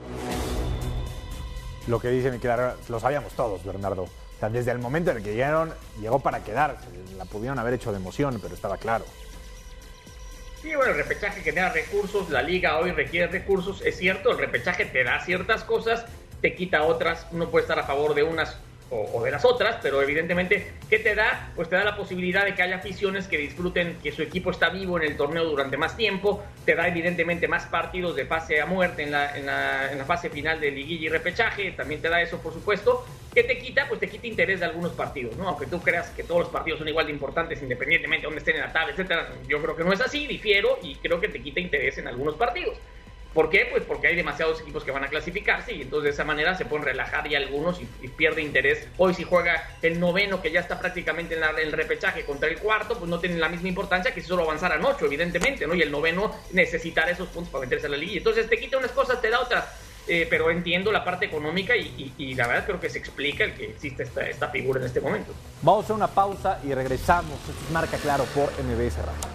Lo que dice Mikel Arriola, lo sabíamos todos, Bernardo. O sea, desde el momento en el que llegaron, llegó para quedarse. La pudieron haber hecho de emoción, pero estaba claro. Sí, bueno, el repechaje genera recursos, la liga hoy requiere recursos, es cierto, el repechaje te da ciertas cosas, te quita otras, uno puede estar a favor de unas o de las otras, pero evidentemente, ¿qué te da? Pues te da la posibilidad de que haya aficiones que disfruten que su equipo está vivo en el torneo durante más tiempo, te da evidentemente más partidos de pase a muerte en la fase final de liguilla y repechaje, también te da eso por supuesto. ¿Qué te quita? Pues te quita interés de algunos partidos, ¿no? Aunque tú creas que todos los partidos son igual de importantes independientemente de dónde estén en la tabla, etcétera, yo creo que no es así, difiero y creo que te quita interés en algunos partidos. ¿Por qué? Pues porque hay demasiados equipos que van a clasificarse y entonces de esa manera se pueden relajar ya algunos y pierde interés. Hoy si juega el noveno, que ya está prácticamente en el repechaje, contra el cuarto, pues no tiene la misma importancia que si solo avanzaran 8, evidentemente, ¿no? Y el noveno necesitará esos puntos para meterse a la liga. Entonces te quita unas cosas, te da otras. Pero entiendo la parte económica y la verdad creo que se explica el que existe esta figura en este momento. Vamos a hacer una pausa y regresamos. Esto es Marca Claro por MBS Radio.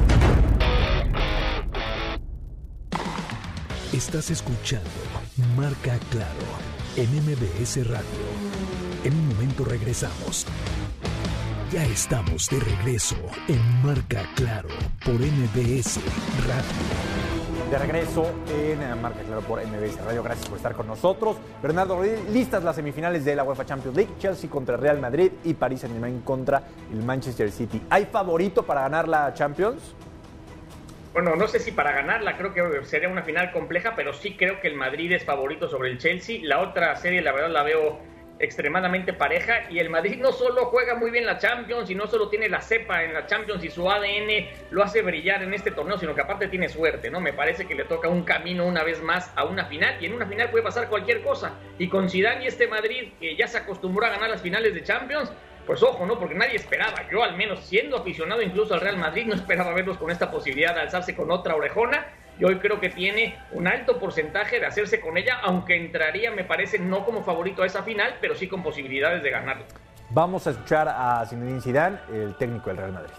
Estás escuchando Marca Claro en MBS Radio. En un momento regresamos. Ya estamos de regreso en Marca Claro por MBS Radio. De regreso en Marca Claro por MBS Radio. Gracias por estar con nosotros. Bernardo, listas las semifinales de la UEFA Champions League. Chelsea contra Real Madrid y Paris Saint-Germain contra el Manchester City. ¿Hay favorito para ganar la Champions? Bueno, no sé si para ganarla, creo que sería una final compleja, pero sí creo que el Madrid es favorito sobre el Chelsea. La otra serie, la verdad, la veo extremadamente pareja y el Madrid no solo juega muy bien la Champions y no solo tiene la cepa en la Champions y su ADN lo hace brillar en este torneo, sino que aparte tiene suerte, ¿no? Me parece que le toca un camino una vez más a una final y en una final puede pasar cualquier cosa. Y con Zidane y este Madrid que ya se acostumbró a ganar las finales de Champions, pues ojo, ¿no? Porque nadie esperaba, yo al menos siendo aficionado incluso al Real Madrid, no esperaba verlos con esta posibilidad de alzarse con otra orejona. Y hoy creo que tiene un alto porcentaje de hacerse con ella, aunque entraría, me parece, no como favorito a esa final, pero sí con posibilidades de ganarlo. Vamos a escuchar a Zinedine Zidane, el técnico del Real Madrid.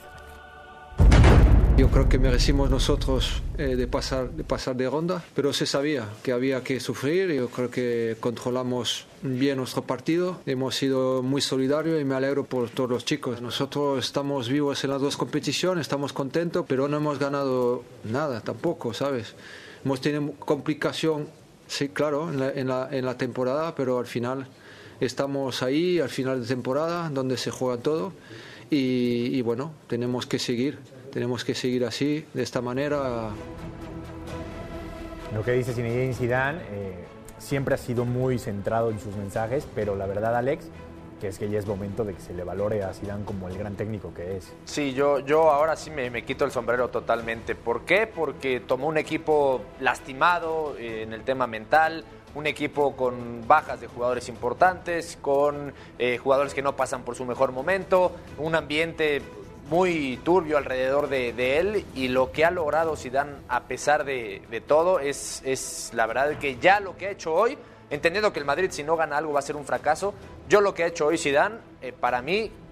Yo creo que merecimos nosotros de pasar de ronda, pero se sabía que había que sufrir. Yo creo que controlamos bien nuestro partido, hemos sido muy solidarios y me alegro por todos los chicos. Nosotros estamos vivos en las dos competiciones, estamos contentos, pero no hemos ganado nada tampoco, ¿sabes? Hemos tenido complicación, sí, claro, en la temporada, pero al final estamos ahí, al final de temporada, donde se juega todo y bueno, tenemos que seguir así, de esta manera. Lo que dice Zinedine Zidane siempre ha sido muy centrado en sus mensajes, pero la verdad, Alex, que es que ya es momento de que se le valore a Zidane como el gran técnico que es. Sí, yo ahora sí me quito el sombrero totalmente. ¿Por qué? Porque tomó un equipo lastimado en el tema mental, un equipo con bajas de jugadores importantes, con jugadores que no pasan por su mejor momento, un ambiente muy turbio alrededor de él, y lo que ha logrado Zidane a pesar de todo es la verdad que ya lo que ha hecho hoy, entendiendo que el Madrid si no gana algo va a ser un fracaso, yo lo que ha hecho hoy Zidane para mí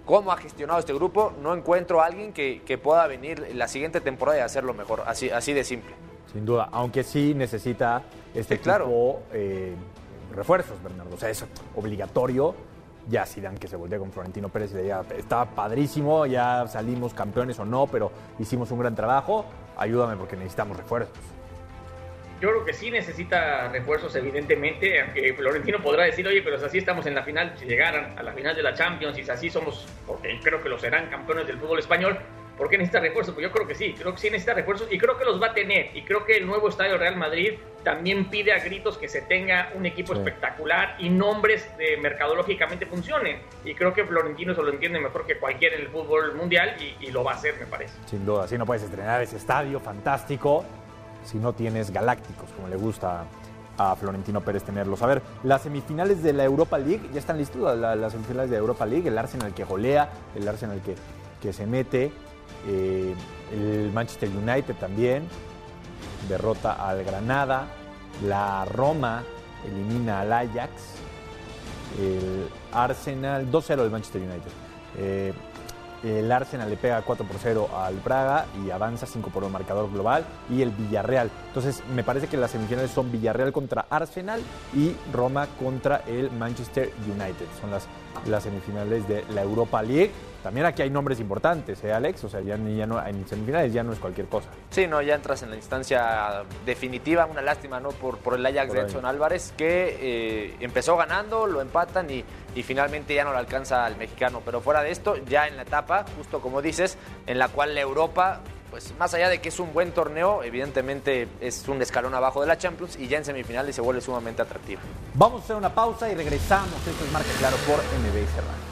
cómo ha gestionado este grupo, no encuentro a alguien que pueda venir la siguiente temporada y hacerlo mejor, así de simple. Sin duda, aunque sí necesita equipo refuerzos, Bernardo. O sea, es obligatorio. Ya Zidane que se voltea con Florentino Pérez y le diga, está padrísimo, ya salimos campeones o no, pero hicimos un gran trabajo, ayúdame porque necesitamos refuerzos. Yo creo que sí necesita refuerzos, evidentemente, aunque Florentino podrá decir, oye, pero si así estamos en la final, si llegaran a la final de la Champions, y si así somos, porque creo que lo serán campeones del fútbol español, ¿por qué necesita refuerzos? Pues yo creo que sí necesita refuerzos y creo que los va a tener. Y creo que el nuevo estadio Real Madrid también pide a gritos que se tenga un equipo espectacular y nombres de mercadológicamente funcionen. Y creo que Florentino se lo entiende mejor que cualquiera en el fútbol mundial y lo va a hacer, me parece. Sin duda, así no puedes estrenar ese estadio fantástico si no tienes galácticos, como le gusta a Florentino Pérez tenerlos. A ver, las semifinales de la Europa League, ya están listas las semifinales de Europa League, el Arsenal que golea, el Arsenal que se mete, el Manchester United también derrota al Granada, la Roma elimina al Ajax, el Arsenal 2-0 del Manchester United, el Arsenal le pega 4-0 al Braga y avanza 5-1 marcador global, y el Villarreal. Entonces me parece que las semifinales son Villarreal contra Arsenal y Roma contra el Manchester United. Son las semifinales de la Europa League. También aquí hay nombres importantes, Alex, o sea, ya no, en semifinales ya no es cualquier cosa. Sí, no, ya entras en la instancia definitiva. Una lástima, ¿no? Por el Ajax de Edson Álvarez, que empezó ganando, lo empatan y finalmente ya no le alcanza al mexicano. Pero fuera de esto, ya en la etapa, justo como dices, en la cual la Europa, pues más allá de que es un buen torneo, evidentemente es un escalón abajo de la Champions, y ya en semifinales se vuelve sumamente atractiva. Vamos a hacer una pausa y regresamos. Esto es Marca Claro por MBS Radio.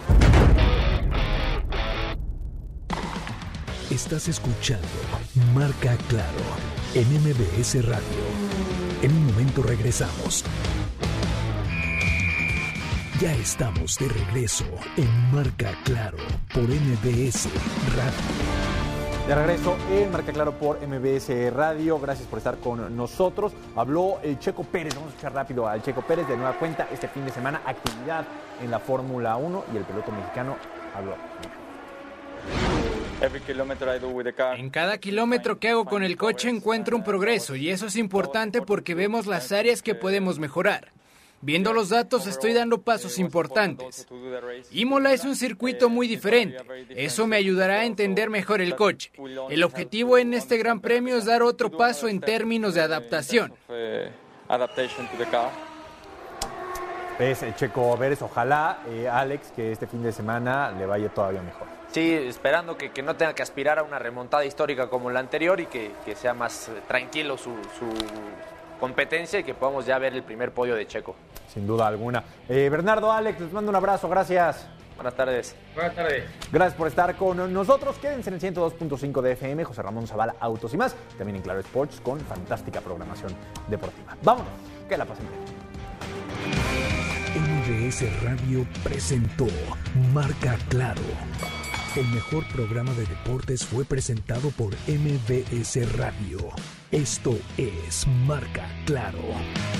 Estás escuchando Marca Claro en MBS Radio. En un momento regresamos. Ya estamos de regreso en Marca Claro por MBS Radio. De regreso en Marca Claro por MBS Radio. Gracias por estar con nosotros. Habló el Checo Pérez. Vamos a escuchar rápido al Checo Pérez. De nueva cuenta, este fin de semana, actividad en la Fórmula 1 y el piloto mexicano habló. En cada kilómetro que hago con el coche encuentro un progreso, y eso es importante porque vemos las áreas que podemos mejorar. Viendo los datos estoy dando pasos importantes. Imola es un circuito muy diferente. Eso me ayudará a entender mejor el coche. El objetivo en este Gran Premio es dar otro paso en términos de adaptación. Es Checo Pérez, ojalá, Alex, que este fin de semana le vaya todavía mejor. Sí, esperando que no tenga que aspirar a una remontada histórica como la anterior y que sea más tranquilo su competencia y que podamos ya ver el primer podio de Checo. Sin duda alguna. Bernardo, Alex, les mando un abrazo, gracias. Buenas tardes. Buenas tardes. Gracias por estar con nosotros. Quédense en el 102.5 de FM, José Ramón Zavala, Autos y más. También en Claro Sports con fantástica programación deportiva. Vámonos, que la pasen bien. MBS Radio presentó Marca Claro. El mejor programa de deportes fue presentado por MBS Radio. Esto es Marca Claro.